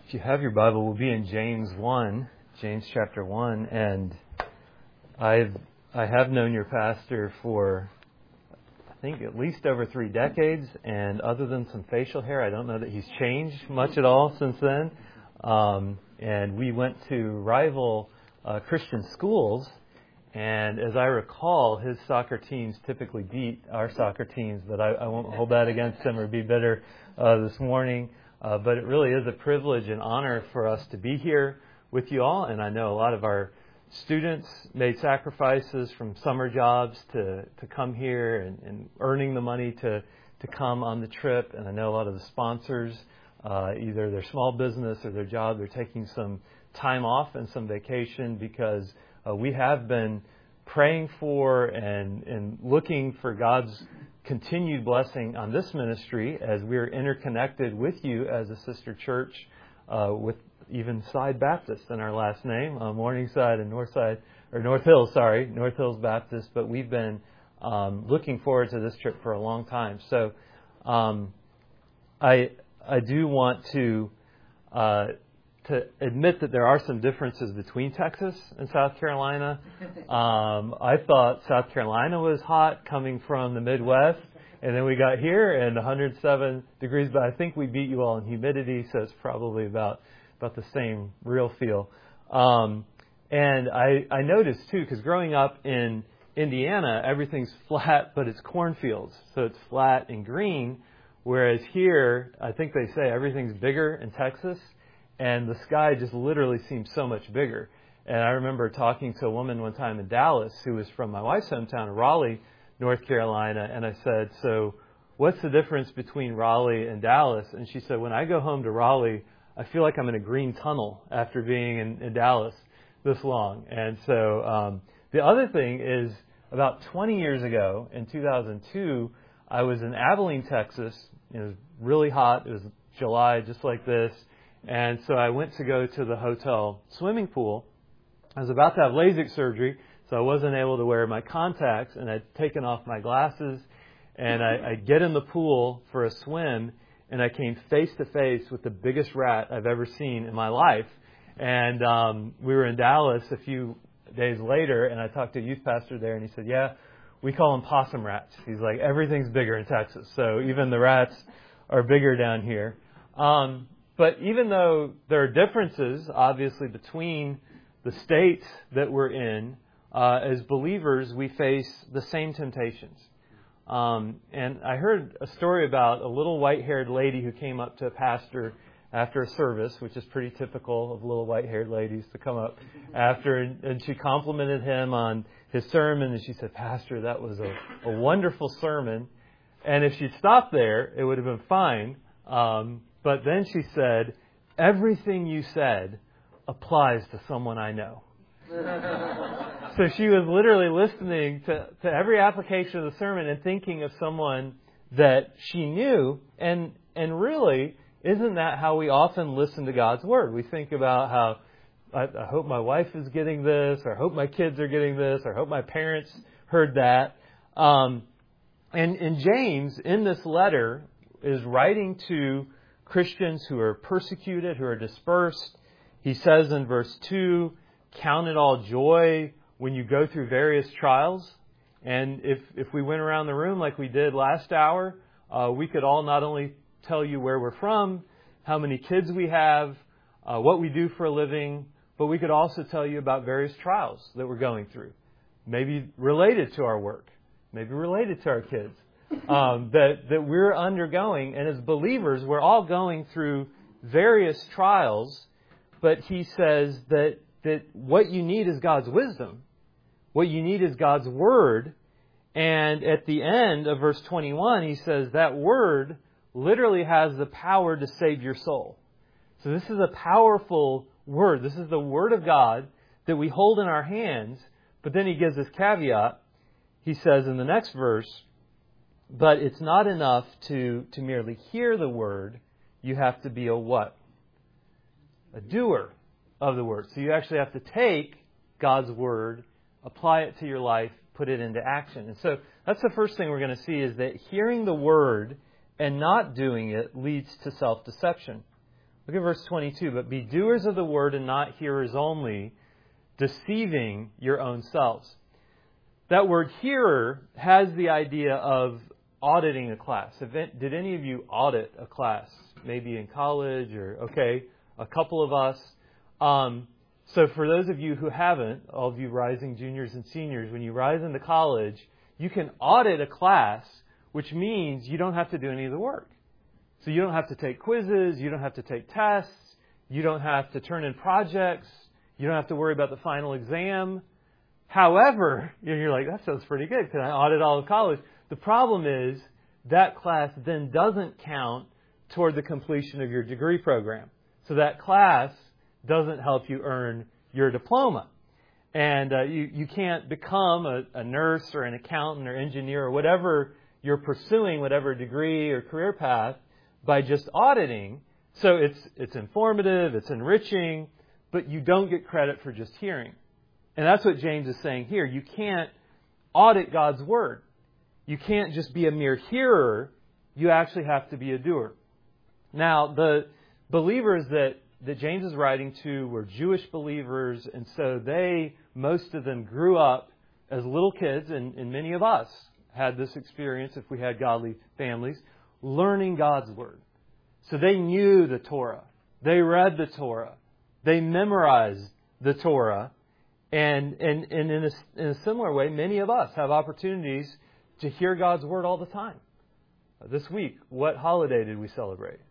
If you have your Bible, we'll be in James chapter 1, and I have known your pastor for, I think, at least over 3 decades, and other than some facial hair, I don't know that he's changed much at all since then. And we went to rival Christian schools, and as I recall, his soccer teams typically beat our soccer teams, but I won't hold that against him or be bitter this morning. But it really is a privilege and honor for us to be here with you all. And I know a lot of our students made sacrifices from summer jobs to come here and earning the money to come on the trip. And I know a lot of the sponsors, either their small business or their job, they're taking some time off and some vacation because we have been praying for and looking for God's continued blessing on this ministry as we're interconnected with you as a sister church with even Side Baptist in our last name, Morningside and North Hills Baptist. But we've been looking forward to this trip for a long time. So I do want to admit that there are some differences between Texas and South Carolina. I thought South Carolina was hot coming from the Midwest, and then we got here and 107 degrees, but I think we beat you all in humidity, so it's probably about the same real feel. And I noticed, too, because growing up in Indiana, everything's flat, but it's cornfields, so it's flat and green, whereas here, I think they say everything's bigger in Texas, and the sky just literally seems so much bigger. And I remember talking to a woman one time in Dallas who was from my wife's hometown of Raleigh, North Carolina. And I said, so what's the difference between Raleigh and Dallas? And she said, when I go home to Raleigh, I feel like I'm in a green tunnel after being in Dallas this long. And so the other thing is about 20 years ago, in 2002, I was in Abilene, Texas. It was really hot. It was July, just like this. And so I went to go to the hotel swimming pool. I was about to have LASIK surgery, so I wasn't able to wear my contacts, and I'd taken off my glasses. And I get in the pool for a swim, and I came face to face with the biggest rat I've ever seen in my life. And we were in Dallas a few days later, and I talked to a youth pastor there, and he said, yeah, we call them possum rats. He's like, everything's bigger in Texas, so even the rats are bigger down here. But even though there are differences, obviously, between the states that we're in, as believers, we face the same temptations. And I heard a story about a little white-haired lady who came up to a pastor after a service, which is pretty typical of little white-haired ladies to come up after, and she complimented him on his sermon, and she said, Pastor, that was a wonderful sermon. And if she'd stopped there, it would have been fine. But then she said, everything you said applies to someone I know. So she was literally listening to every application of the sermon and thinking of someone that she knew. And really, isn't that how we often listen to God's Word? We think about how I hope my wife is getting this, or I hope my kids are getting this, or I hope my parents heard that. And James, in this letter, is writing to Christians who are persecuted, who are dispersed. He says in verse 2, count it all joy when you go through various trials. And if we went around the room like we did last hour, we could all not only tell you where we're from, how many kids we have, what we do for a living, but we could also tell you about various trials that we're going through, maybe related to our work, maybe related to our kids. That we're undergoing. And as believers, we're all going through various trials. But he says that what you need is God's wisdom. What you need is God's Word. And at the end of verse 21, he says that Word literally has the power to save your soul. So this is a powerful Word. This is the Word of God that we hold in our hands. But then he gives this caveat. He says in the next verse, but it's not enough to merely hear the Word. You have to be a what? A doer of the Word. So you actually have to take God's Word, apply it to your life, put it into action. And so that's the first thing we're going to see, is that hearing the Word and not doing it leads to self-deception. Look at verse 22. But be doers of the word and not hearers only, deceiving your own selves. That word hearer has the idea of auditing a class. Did any of you audit a class? Maybe in college a couple of us. So for those of you who haven't, all of you rising juniors and seniors, when you rise into college, you can audit a class, which means you don't have to do any of the work. So you don't have to take quizzes, you don't have to take tests, you don't have to turn in projects, you don't have to worry about the final exam. However, you're like, that sounds pretty good. Can I audit all of college? The problem is that class then doesn't count toward the completion of your degree program. So that class doesn't help you earn your diploma. And you can't become a nurse or an accountant or engineer or whatever you're pursuing, whatever degree or career path, by just auditing. So it's informative, it's enriching, but you don't get credit for just hearing. And that's what James is saying here. You can't audit God's Word. You can't just be a mere hearer. You actually have to be a doer. Now, the believers that James is writing to were Jewish believers, and so most of them grew up as little kids, and many of us had this experience if we had godly families, learning God's Word. So they knew the Torah. They read the Torah. They memorized the Torah. And in a similar way, many of us have opportunities to hear God's Word all the time. This week, what holiday did we celebrate?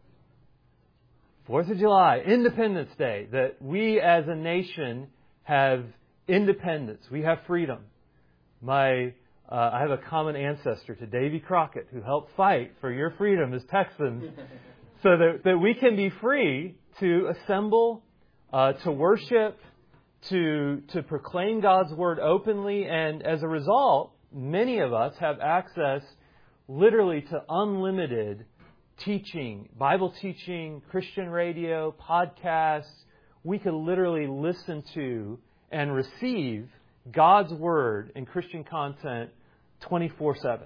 4th of July, Independence Day, that we as a nation have independence. We have freedom. I have a common ancestor to Davy Crockett, who helped fight for your freedom as Texans, so that we can be free to assemble, to worship, to proclaim God's Word openly. And as a result, many of us have access literally to unlimited teaching, Bible teaching, Christian radio, podcasts. We could literally listen to and receive God's Word and Christian content 24/7.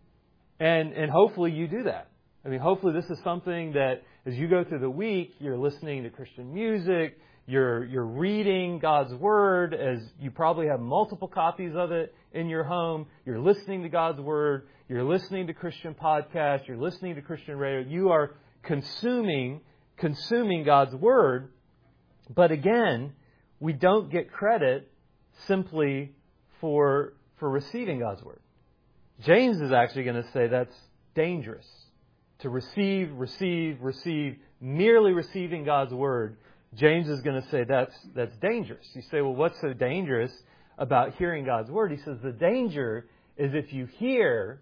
And hopefully you do that. I mean, hopefully this is something that as you go through the week, you're listening to Christian music, you're reading God's Word, as you probably have multiple copies of it in your home. You're listening to God's Word. You're listening to Christian podcasts. You're listening to Christian radio. You are consuming God's Word. But again, we don't get credit simply for receiving God's Word. James is actually going to say that's dangerous. To receive, merely receiving God's Word, James is going to say that's dangerous. You say, well, what's so dangerous about hearing God's Word? He says the danger is if you hear,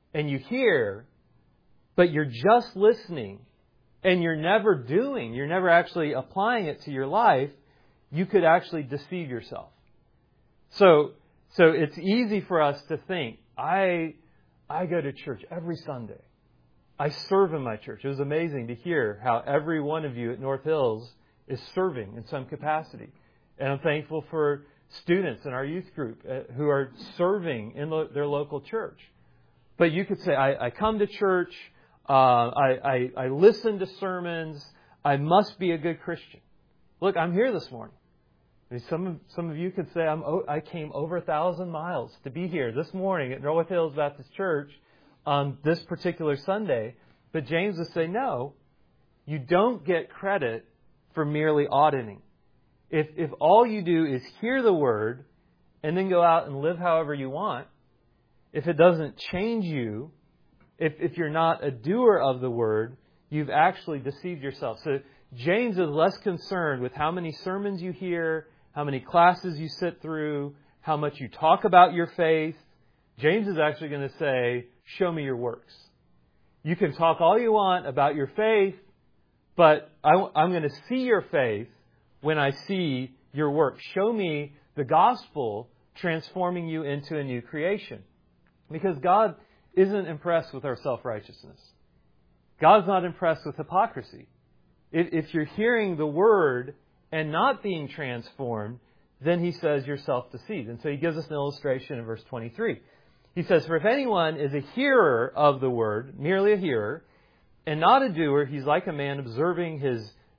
but you're just listening and you're never actually applying it to your life, you could actually deceive yourself. So it's easy for us to think, I go to church every Sunday. I serve in my church. It was amazing to hear how every one of you at North Hills is serving in some capacity. And I'm thankful for students in our youth group who are serving in their local church. But you could say, I come to church, I listen to sermons, I must be a good Christian. Look, I'm here this morning. I mean, some of you could say, I came over 1,000 miles to be here this morning at North Hills Baptist Church on this particular Sunday. But James would say, no, you don't get credit for merely auditing. If all you do is hear the Word and then go out and live however you want, if it doesn't change you, if you're not a doer of the Word, you've actually deceived yourself. So James is less concerned with how many sermons you hear, how many classes you sit through, how much you talk about your faith. James is actually going to say, show me your works. You can talk all you want about your faith, but I'm going to see your faith when I see your work. Show me the gospel transforming you into a new creation. Because God isn't impressed with our self-righteousness. God's not impressed with hypocrisy. If you're hearing the Word and not being transformed, then he says you're self-deceived. And so he gives us an illustration in verse 23. He says, for if anyone is a hearer of the Word, merely a hearer, and not a doer, he's like a man observing his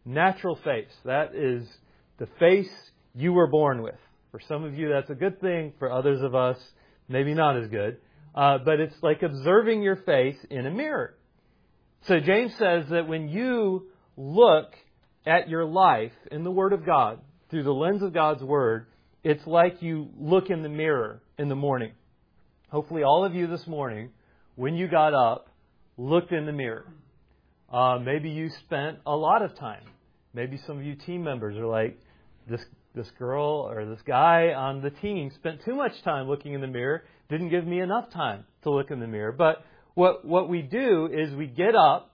natural face. That is the face you were born with. For some of you, that's a good thing. For others of us, maybe not as good. But it's like observing your face in a mirror. So James says that when you look at your life in the Word of God, through the lens of God's Word, it's like you look in the mirror in the morning. Hopefully all of you this morning, when you got up, looked in the mirror. Maybe you spent a lot of time. Maybe some of you team members are like, this girl or this guy on the team spent too much time looking in the mirror, didn't give me enough time to look in the mirror. But what we do is we get up,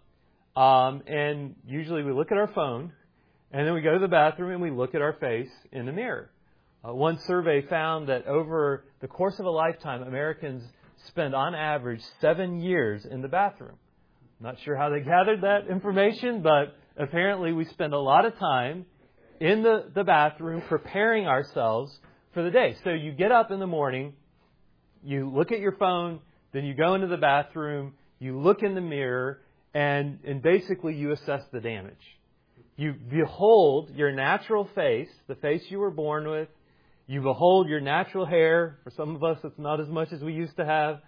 and usually we look at our phone, and then we go to the bathroom and we look at our face in the mirror. One survey found that over the course of a lifetime, Americans spend on average 7 years in the bathroom. Not sure how they gathered that information, but apparently we spend a lot of time in the bathroom preparing ourselves for the day. So you get up in the morning, you look at your phone, then you go into the bathroom, you look in the mirror, and basically you assess the damage. You behold your natural face, the face you were born with. You behold your natural hair. For some of us, it's not as much as we used to have.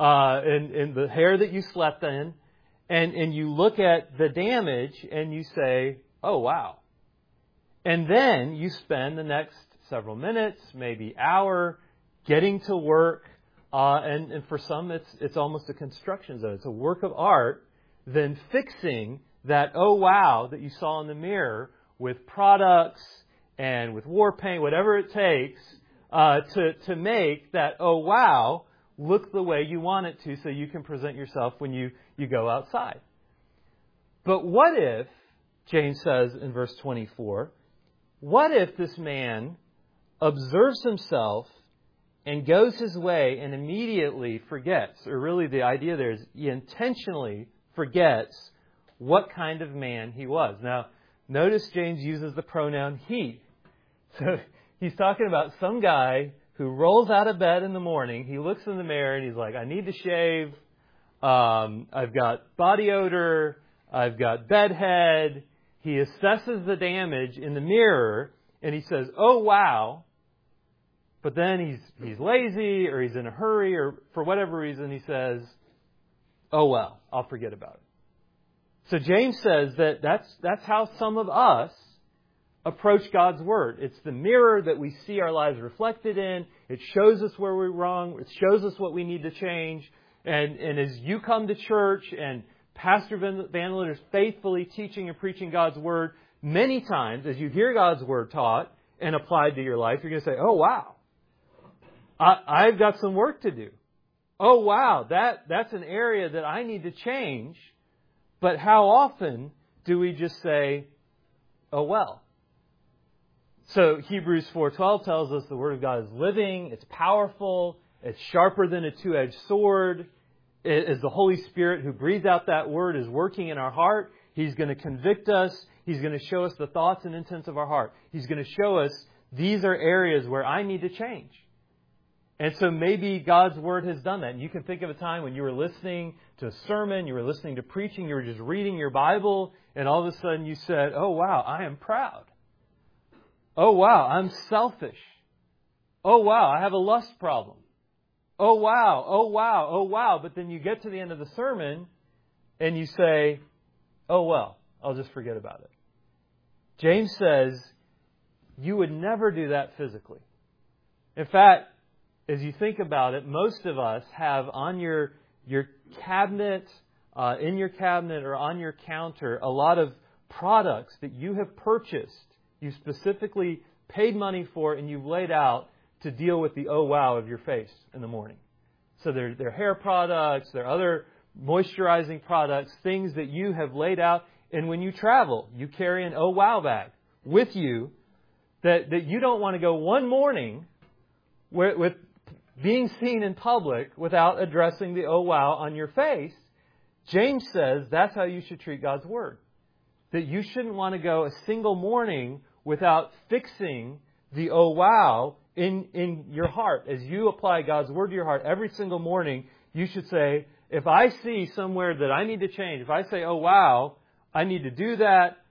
And the hair that you slept in. And you look at the damage and you say, oh, wow. And then you spend the next several minutes, maybe hour, getting to work. And for some, it's almost a construction zone. It's a work of art. Then fixing that, oh, wow, that you saw in the mirror with products and with war paint, whatever it takes to make that, oh, wow, look the way you want it to so you can present yourself when you go outside. But what if, James says in verse 24, what if this man observes himself and goes his way and immediately forgets, or really the idea there is he intentionally forgets what kind of man he was. Now, notice James uses the pronoun he. So he's talking about some guy who rolls out of bed in the morning. He looks in the mirror and he's like, I need to shave. I've got body odor. I've got bedhead. He assesses the damage in the mirror and he says, oh, wow. But then he's lazy or he's in a hurry or for whatever reason he says, oh, well, I'll forget about it. So James says that that's how some of us approach God's Word. It's the mirror that we see our lives reflected in. It shows us where we're wrong. It shows us what we need to change. And as you come to church and Pastor Van Liter is faithfully teaching and preaching God's Word, many times as you hear God's Word taught and applied to your life, you're going to say, oh, wow, I've got some work to do. Oh, wow, that's an area that I need to change. But how often do we just say, oh, well? So Hebrews 4:12 tells us the Word of God is living, it's powerful, it's sharper than a two-edged sword. As the Holy Spirit who breathes out that Word is working in our heart, He's going to convict us. He's going to show us the thoughts and intents of our heart. He's going to show us these are areas where I need to change. And so maybe God's Word has done that. And you can think of a time when you were listening to a sermon, you were listening to preaching, you were just reading your Bible, and all of a sudden you said, oh, wow, I am proud. Oh, wow, I'm selfish. Oh, wow, I have a lust problem. Oh, wow, oh, wow, oh, wow. But then you get to the end of the sermon and you say, oh, well, I'll just forget about it. James says you would never do that physically. In fact, as you think about it, most of us have on your cabinet, in your cabinet or on your counter, a lot of products that you have purchased, you specifically paid money for, and you've laid out to deal with the oh wow of your face in the morning. So they're hair products, they're other moisturizing products, things that you have laid out. And when you travel, you carry an oh wow bag with you that you don't want to go one morning with being seen in public without addressing the oh wow on your face. James says that's how you should treat God's Word. That you shouldn't want to go a single morning without fixing the oh wow in your heart. As you apply God's Word to your heart every single morning, you should say, if I see somewhere that I need to change, if I say, oh wow, I need to do that,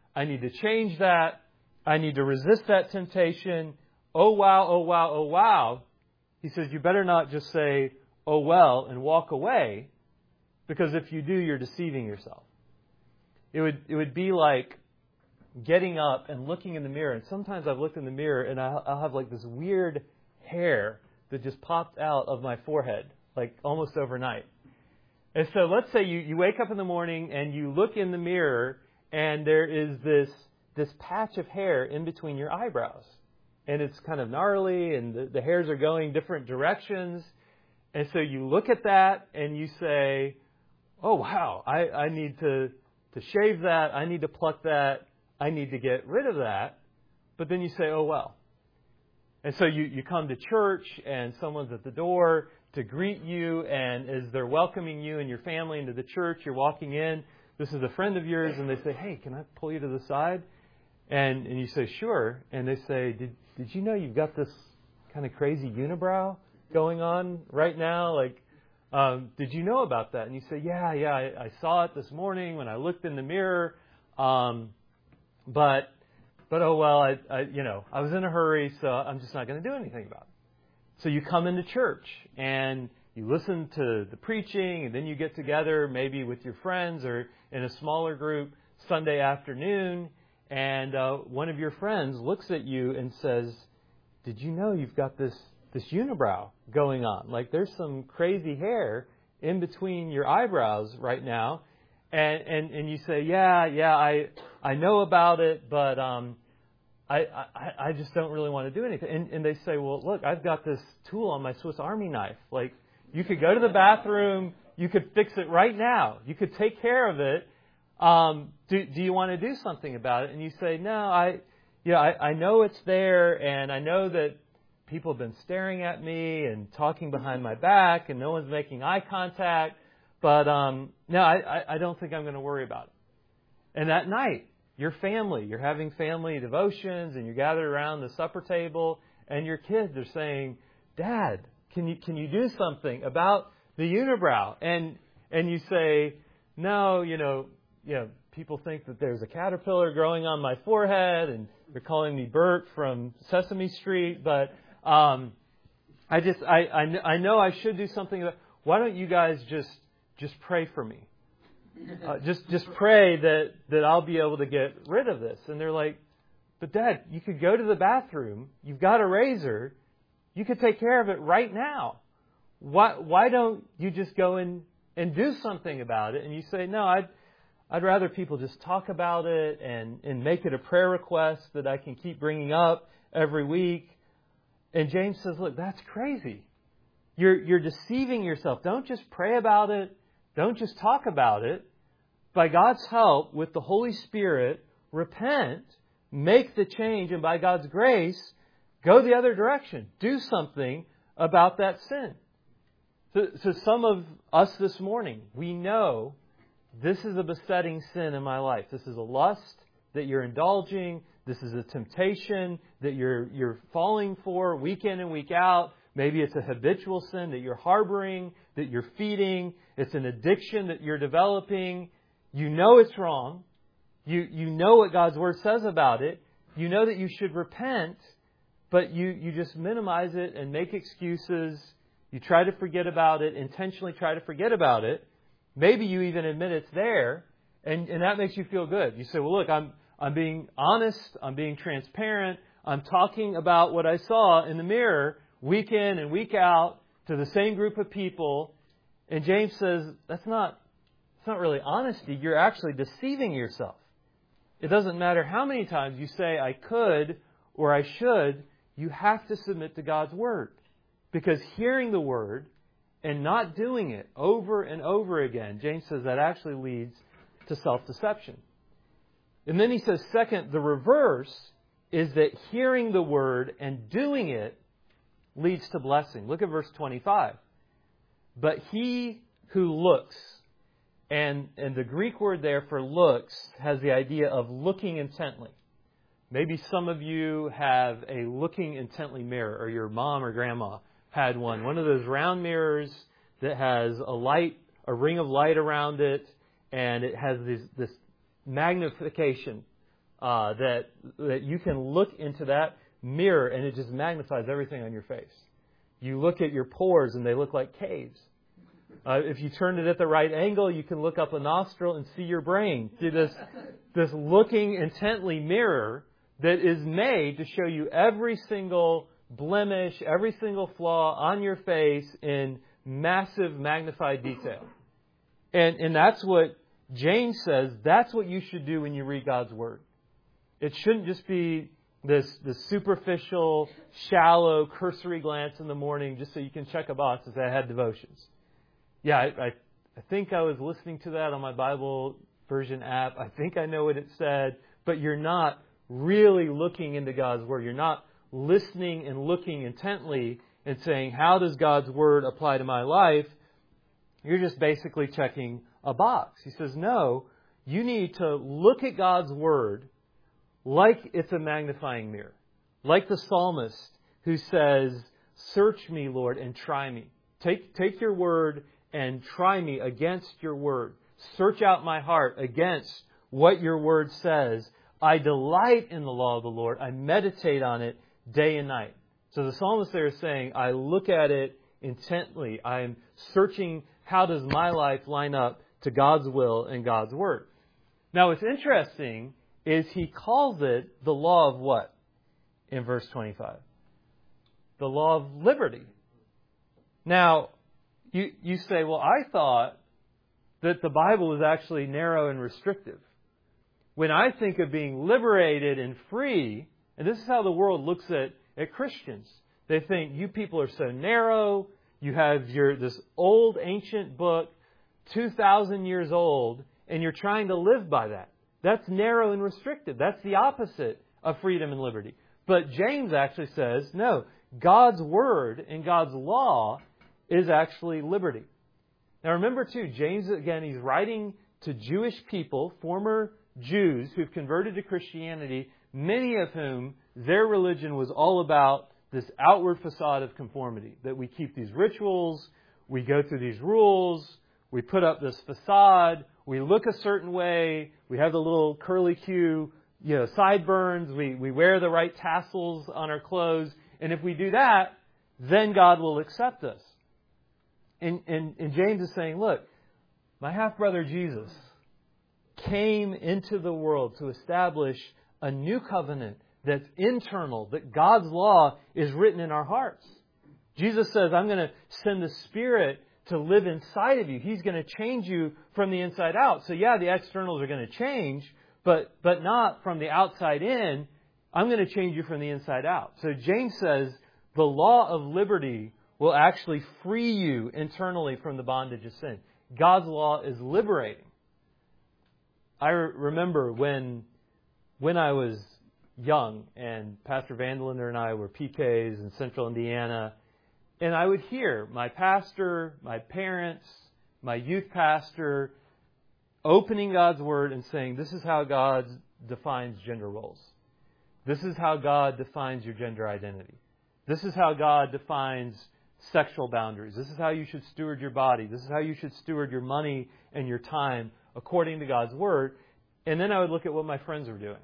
I need to change that. I need to resist that temptation. Oh, wow, oh, wow, oh, wow. He says, you better not just say, oh, well, and walk away, because if you do, you're deceiving yourself. It would be like getting up and looking in the mirror. And sometimes I've looked in the mirror and I'll have like this weird hair that just popped out of my forehead, like almost overnight. And so let's say you wake up in the morning and you look in the mirror and there is this patch of hair in between your eyebrows. And it's kind of gnarly and the hairs are going different directions. And so you look at that and you say, oh, wow, I need to shave that. I need to pluck that. I need to get rid of that. But then you say, oh, well. And so you come to church and someone's at the door to greet you. And as they're welcoming you and your family into the church, you're walking in. This is a friend of yours. And they say, hey, can I pull you to the side? And you say, sure. And they say, did you know you've got this kind of crazy unibrow going on right now? Like, did you know about that? And you say, yeah, I saw it this morning when I looked in the mirror. But oh well, I was in a hurry, so I'm just not going to do anything about it. So you come into church and you listen to the preaching, and then you get together maybe with your friends or in a smaller group Sunday afternoon, and one of your friends looks at you and says, did you know you've got this unibrow going on? Like there's some crazy hair in between your eyebrows right now. And you say, yeah, I know about it, but I just don't really want to do anything. And they say, well, look, I've got this tool on my Swiss Army knife. Like you could go to the bathroom, you could fix it right now. You could take care of it. Do you want to do something about it? And you say, no, I know it's there, and I know that people have been staring at me and talking behind my back, and no one's making eye contact. But no, I don't think I'm going to worry about it. And that night, your family, you're having family devotions, and you're gathered around the supper table, and your kids are saying, Dad, can you do something about the unibrow? And you say, no, people think that there's a caterpillar growing on my forehead, and they're calling me Bert from Sesame Street, but I know I should do something about it. Why don't you guys just pray for me? Just pray that I'll be able to get rid of this. And they're like, but Dad, you could go to the bathroom. You've got a razor. You could take care of it right now. Why don't you just go and do something about it? And you say, no, I'd rather people just talk about it and make it a prayer request that I can keep bringing up every week. And James says, look, that's crazy. You're deceiving yourself. Don't just pray about it. Don't just talk about it. By God's help, with the Holy Spirit, repent, make the change, and by God's grace, go the other direction. Do something about that sin. So some of us this morning, we know this is a besetting sin in my life. This is a lust that you're indulging. This is a temptation that you're falling for week in and week out. Maybe it's a habitual sin that you're harboring, that you're feeding. It's an addiction that you're developing. You know it's wrong. You know what God's Word says about it. You know that you should repent, but you just minimize it and make excuses. You try to forget about it, intentionally try to forget about it. Maybe you even admit it's there, and that makes you feel good. You say, well, look, I'm being honest. I'm being transparent. I'm talking about what I saw in the mirror week in and week out to the same group of people. And James says, it's not really honesty. You're actually deceiving yourself. It doesn't matter how many times you say I could or I should. You have to submit to God's Word. Because hearing the Word and not doing it over and over again, James says that actually leads to self-deception. And then he says, second, the reverse is that hearing the Word and doing it leads to blessing. Look at verse 25. But he who looks, and the Greek word there for looks has the idea of looking intently. Maybe some of you have a looking intently mirror, or your mom or grandma had one. One of those round mirrors that has a ring of light around it, and it has this magnification that you can look into that mirror and it just magnifies everything on your face. You look at your pores and they look like caves. If you turn it at the right angle, you can look up a nostril and see your brain through this looking intently mirror that is made to show you every single blemish, every single flaw on your face in massive magnified detail. And that's what James says. That's what you should do when you read God's Word. It shouldn't just be this superficial, shallow, cursory glance in the morning just so you can check a box and say, I had devotions. Yeah, I think I was listening to that on my Bible version app. I think I know what it said. But you're not really looking into God's Word. You're not listening and looking intently and saying, how does God's Word apply to my life? You're just basically checking a box. He says, no, you need to look at God's Word like it's a magnifying mirror. Like the psalmist who says, search me, Lord, and try me. Take your Word and try me against your Word. Search out my heart against what your Word says. I delight in the law of the Lord. I meditate on it day and night. So the psalmist there is saying, I look at it intently. I'm searching, how does my life line up to God's will and God's Word? Now what's interesting is he calls it the law of what? In verse 25. The law of liberty. Now, you say, well, I thought that the Bible was actually narrow and restrictive. When I think of being liberated and free, and this is how the world looks at Christians. They think you people are so narrow. You have this old ancient book, 2,000 years old, and you're trying to live by that. That's narrow and restrictive. That's the opposite of freedom and liberty. But James actually says, no, God's Word and God's law is actually liberty. Now remember too, James, again, he's writing to Jewish people, former Jews who've converted to Christianity, many of whom their religion was all about this outward facade of conformity, that we keep these rituals, we go through these rules, we put up this facade, we look a certain way, we have the little curly Q, sideburns, we wear the right tassels on our clothes, and if we do that, then God will accept us. And James is saying, look, my half-brother Jesus came into the world to establish a new covenant that's internal, that God's law is written in our hearts. Jesus says, I'm going to send the Spirit to live inside of you. He's going to change you from the inside out. So yeah, the externals are going to change, but not from the outside in. I'm going to change you from the inside out. So James says the law of liberty will actually free you internally from the bondage of sin. God's law is liberating. I remember when I was young and Pastor Vandelander and I were PKs in Central Indiana, and I would hear my pastor, my parents, my youth pastor opening God's Word and saying, this is how God defines gender roles. This is how God defines your gender identity. This is how God defines sexual boundaries. This is how you should steward your body. This is how you should steward your money and your time according to God's Word. And then I would look at what my friends were doing.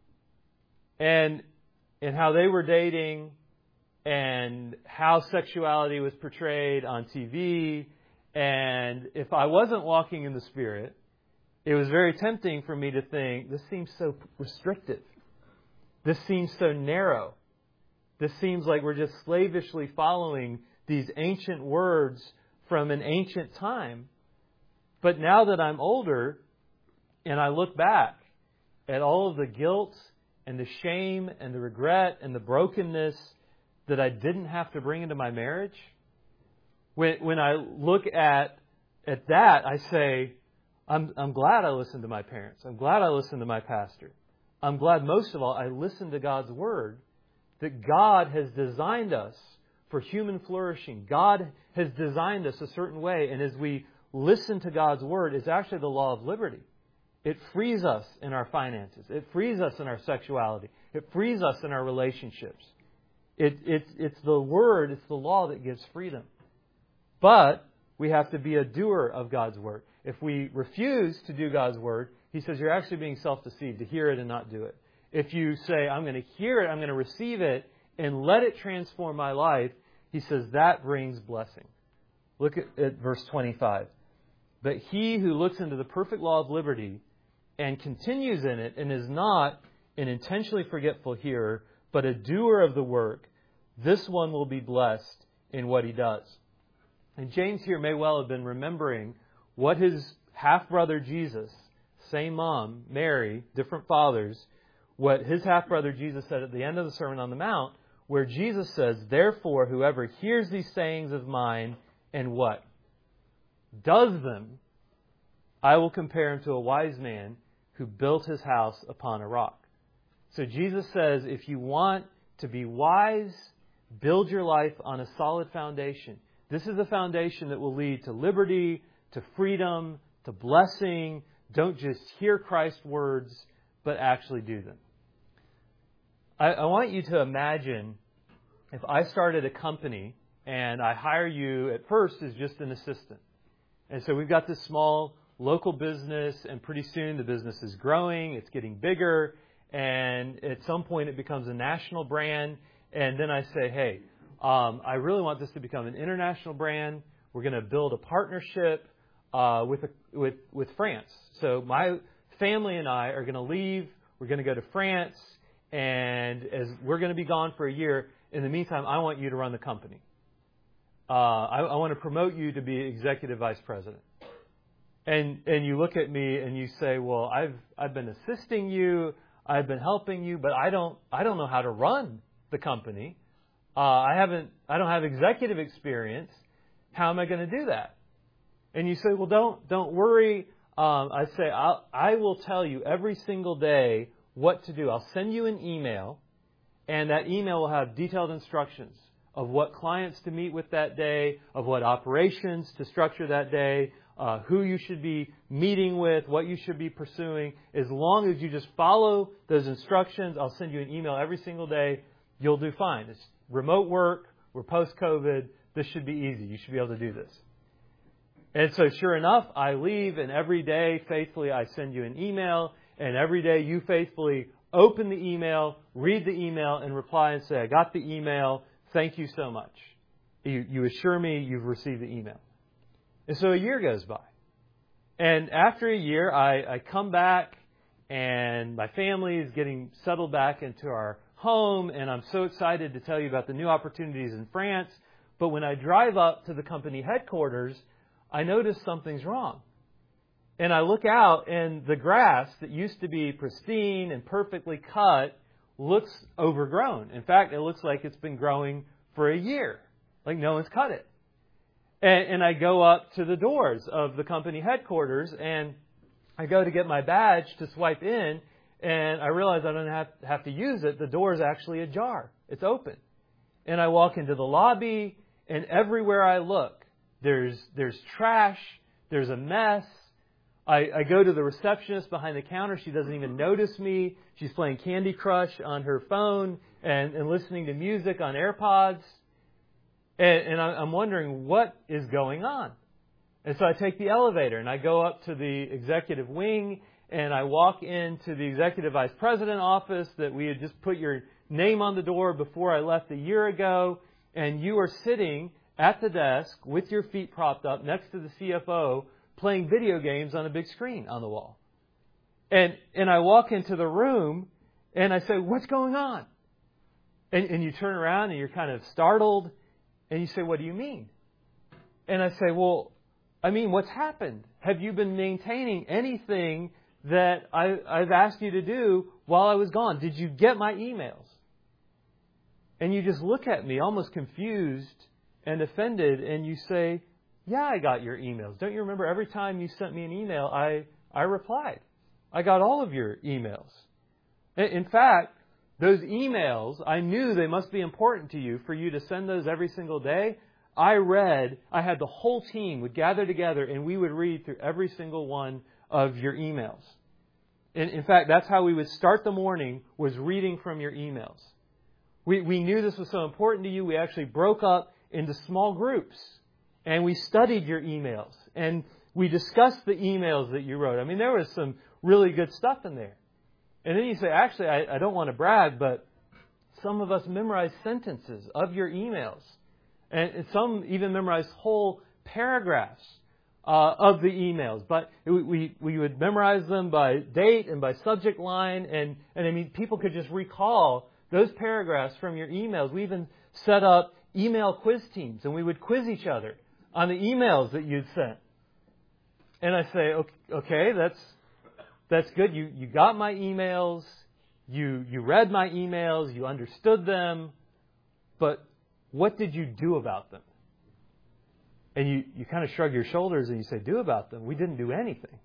And how they were dating and how sexuality was portrayed on TV. And if I wasn't walking in the Spirit, it was very tempting for me to think, this seems so restrictive. This seems so narrow. This seems like we're just slavishly following these ancient words from an ancient time. But now that I'm older and I look back at all of the guilt and the shame and the regret and the brokenness that I didn't have to bring into my marriage, when I look at that, I say, I'm glad I listened to my parents. I'm glad I listened to my pastor. I'm glad most of all I listened to God's Word, that God has designed us for human flourishing. God has designed us a certain way. And as we listen to God's Word, it's actually the law of liberty. It frees us in our finances. It frees us in our sexuality. It frees us in our relationships. It's the Word, it's the law that gives freedom. But we have to be a doer of God's Word. If we refuse to do God's Word, he says you're actually being self-deceived to hear it and not do it. If you say, I'm going to hear it, I'm going to receive it, and let it transform my life, he says that brings blessing. Look at verse 25. But he who looks into the perfect law of liberty and continues in it and is not an intentionally forgetful hearer, but a doer of the work, this one will be blessed in what he does. And James here may well have been remembering what his half-brother Jesus, same mom, Mary, different fathers, what his half-brother Jesus said at the end of the Sermon on the Mount, where Jesus says, therefore, whoever hears these sayings of mine and what? Does them, I will compare him to a wise man who built his house upon a rock. So Jesus says, if you want to be wise, build your life on a solid foundation. This is a foundation that will lead to liberty, to freedom, to blessing. Don't just hear Christ's words, but actually do them. I want you to imagine if I started a company and I hire you at first as just an assistant. And so we've got this small local business, and pretty soon the business is growing, it's getting bigger, and at some point it becomes a national brand. And then I say, hey, I really want this to become an international brand. We're going to build a partnership with France. So my family and I are going to leave. We're going to go to France, and as we're going to be gone for a year. In the meantime, I want you to run the company. I want to promote you to be executive vice president. And you look at me and you say, well, I've been assisting you, I've been helping you, but I don't know how to run the company. I don't have executive experience. How am I going to do that? And you say, well, don't worry. I say, I will tell you every single day what to do. I'll send you an email, and that email will have detailed instructions of what clients to meet with that day, of what operations to structure that day, who you should be meeting with, what you should be pursuing. As long as you just follow those instructions, I'll send you an email every single day. You'll do fine. It's remote work. We're post-COVID. This should be easy. You should be able to do this. And so sure enough, I leave, and every day faithfully I send you an email, and every day you faithfully open the email, read the email, and reply and say, I got the email. Thank you so much. You assure me you've received the email. And so a year goes by. And after a year, I come back, and my family is getting settled back into our home, and I'm so excited to tell you about the new opportunities in France. But when I drive up to the company headquarters, I notice something's wrong. And I look out, and the grass that used to be pristine and perfectly cut looks overgrown. In fact, it looks like it's been growing for a year, like no one's cut it. And I go up to the doors of the company headquarters, and I go to get my badge to swipe in, and I realize I don't have to use it. The door is actually ajar. It's open. And I walk into the lobby, and everywhere I look, there's trash, there's a mess. I go to the receptionist behind the counter. She doesn't even notice me. She's playing Candy Crush on her phone and listening to music on AirPods. And I'm wondering what is going on. And so I take the elevator and I go up to the executive wing, and I walk into the executive vice president office that we had just put your name on the door before I left a year ago. And you are sitting at the desk with your feet propped up next to the CFO, playing video games on a big screen on the wall. And I walk into the room and I say, what's going on? And you turn around and you're kind of startled and you say, what do you mean? And I say, well, I mean, what's happened? Have you been maintaining anything that I've asked you to do while I was gone? Did you get my emails? And you just look at me almost confused and offended, and you say, yeah, I got your emails. Don't you remember every time you sent me an email, I replied. I got all of your emails. In fact, those emails, I knew they must be important to you for you to send those every single day. I had the whole team would gather together and we would read through every single one of your emails. In fact, that's how we would start the morning, was reading from your emails. We knew this was so important to you, we actually broke up into small groups. And we studied your emails, and we discussed the emails that you wrote. I mean, there was some really good stuff in there. And then you say, actually, I don't want to brag, but some of us memorize sentences of your emails. And some even memorize whole paragraphs of the emails. But we would memorize them by date and by subject line. And I mean, people could just recall those paragraphs from your emails. We even set up email quiz teams, and we would quiz each other on the emails that you'd sent. And I say, okay, that's good. You got my emails. You read my emails. You understood them. But what did you do about them? And you kind of shrug your shoulders and you say, do about them? We didn't do anything.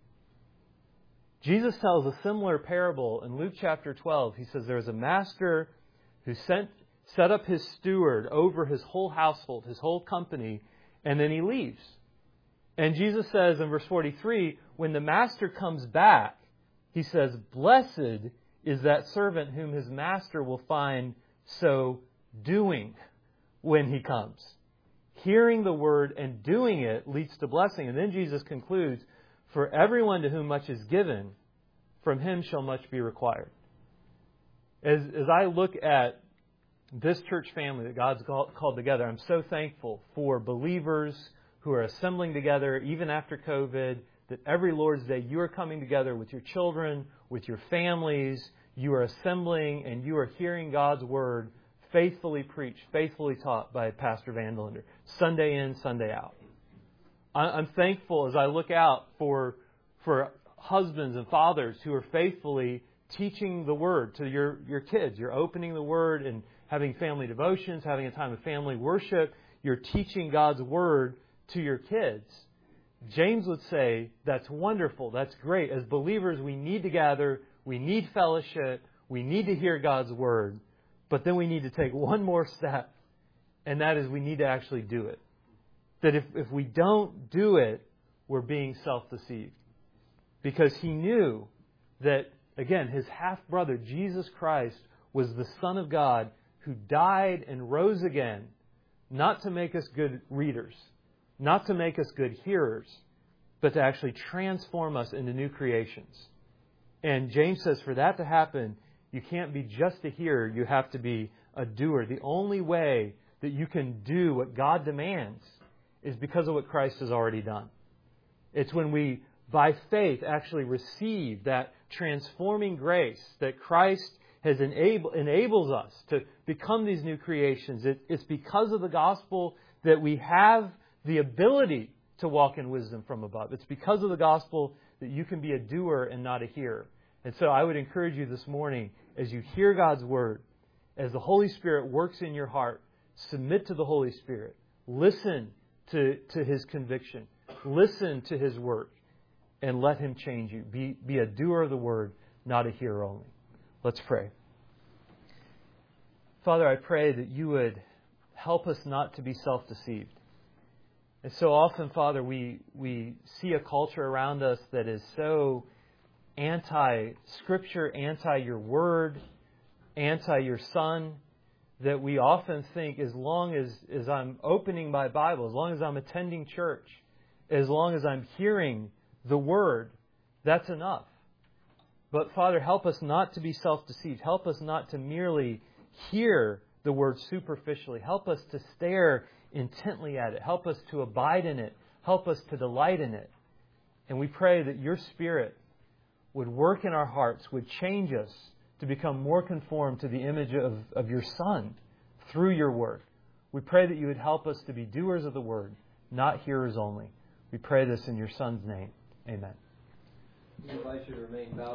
Jesus tells a similar parable in Luke chapter 12. He says there was a master who set up his steward over his whole household, his whole company, and then he leaves. And Jesus says in verse 43, when the master comes back, he says, blessed is that servant whom his master will find so doing when he comes. Hearing the word and doing it leads to blessing. And then Jesus concludes, for everyone to whom much is given, from him shall much be required. As I look at this church family that God's called together, I'm so thankful for believers who are assembling together, even after COVID, that every Lord's Day you are coming together with your children, with your families, you are assembling and you are hearing God's Word faithfully preached, faithfully taught by Pastor Van Delander, Sunday in, Sunday out. I'm thankful as I look out for husbands and fathers who are faithfully teaching the Word to your kids. You're opening the Word and having family devotions, having a time of family worship. You're teaching God's Word to your kids. James would say, that's wonderful, that's great. As believers, we need to gather, we need fellowship, we need to hear God's Word, but then we need to take one more step, and that is we need to actually do it. That if we don't do it, we're being self-deceived. Because he knew that, again, his half-brother, Jesus Christ, was the Son of God who died and rose again, not to make us good readers, not to make us good hearers, but to actually transform us into new creations. And James says for that to happen, you can't be just a hearer, you have to be a doer. The only way that you can do what God demands is because of what Christ has already done. It's when we, by faith, actually receive that transforming grace that Christ has enables us to become these new creations. It's because of the gospel that we have the ability to walk in wisdom from above. It's because of the gospel that you can be a doer and not a hearer. And so I would encourage you this morning, as you hear God's Word, as the Holy Spirit works in your heart, submit to the Holy Spirit. Listen to His conviction. Listen to His work. And let Him change you. Be a doer of the Word, not a hearer only. Let's pray. Father, I pray that you would help us not to be self-deceived. And so often, Father, we see a culture around us that is so anti-Scripture, anti-your Word, anti-your Son, that we often think as long as I'm opening my Bible, as long as I'm attending church, as long as I'm hearing the Word, that's enough. But Father, help us not to be self-deceived. Help us not to merely hear the Word superficially. Help us to stare intently at it. Help us to abide in it. Help us to delight in it. And we pray that your Spirit would work in our hearts, would change us to become more conformed to the image of your Son through your Word. We pray that you would help us to be doers of the Word, not hearers only. We pray this in your Son's name. Amen. We invite you to remain bowed.